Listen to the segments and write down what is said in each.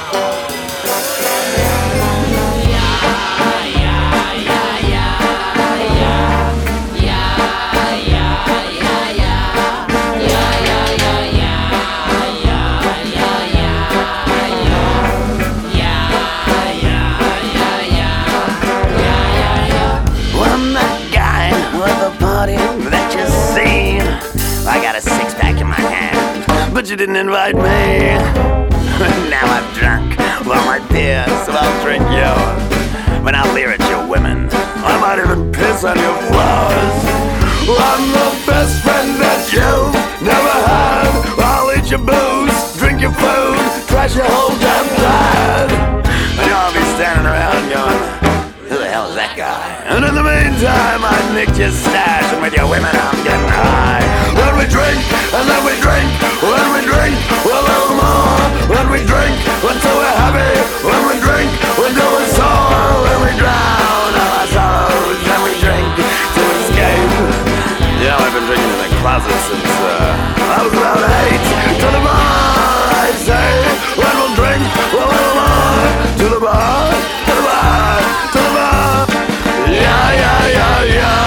But you didn't invite me. Now I'm drunk. Well, my dear, so I'll drink yours. When I'll leer at your women, I might even piss on your flowers. I'm the best friend that you've never had. I'll eat your booze, drink your food, trash your whole damn dad. And you'll be standing around going, who the hell is that guy? And in the meantime, I nicked your stash, and with your women I'm getting high. When we drink, and then we drink, when we drink, a little more. When we drink, until we're happy. When we drink, until we're sore. When we drown all our sorrows, then we drink to escape. Yeah, I've been drinking in the closet since I was about 8. To the bar, I say. When we'll drink, a little more. To the bar, to the bar, to the bar. Yeah, yeah, yeah, yeah.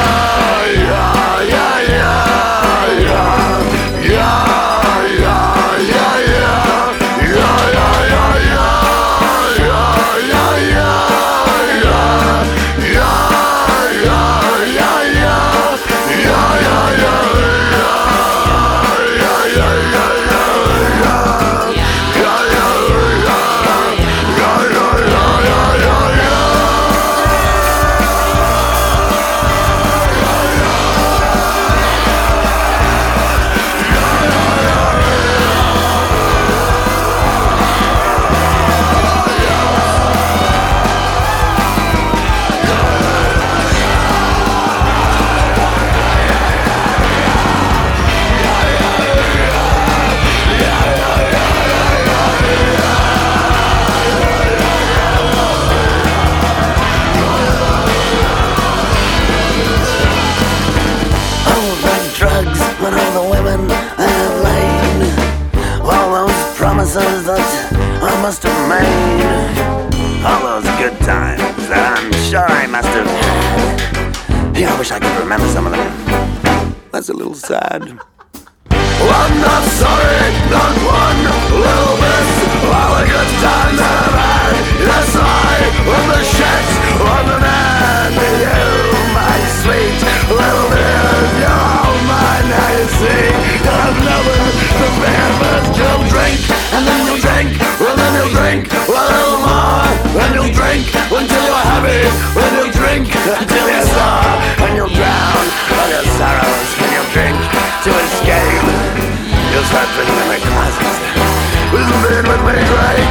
That I must have made. All those good times that I'm sure I must have had. Yeah, I wish I could remember some of them. That's a little sad. I'm not sorry, not one little bit. All the good times that I've had. Yes, I am the shit of the man. You, my sweet little bit. You're all mine, now you see. I've never the bad first you'll drink, and then you'll drink, well then you'll drink a little more. Then you'll drink until you're happy. Then you'll drink until you're sore. And you'll drown all your sorrows. And you'll drink to escape. You'll start drinking in the closet. With me, great.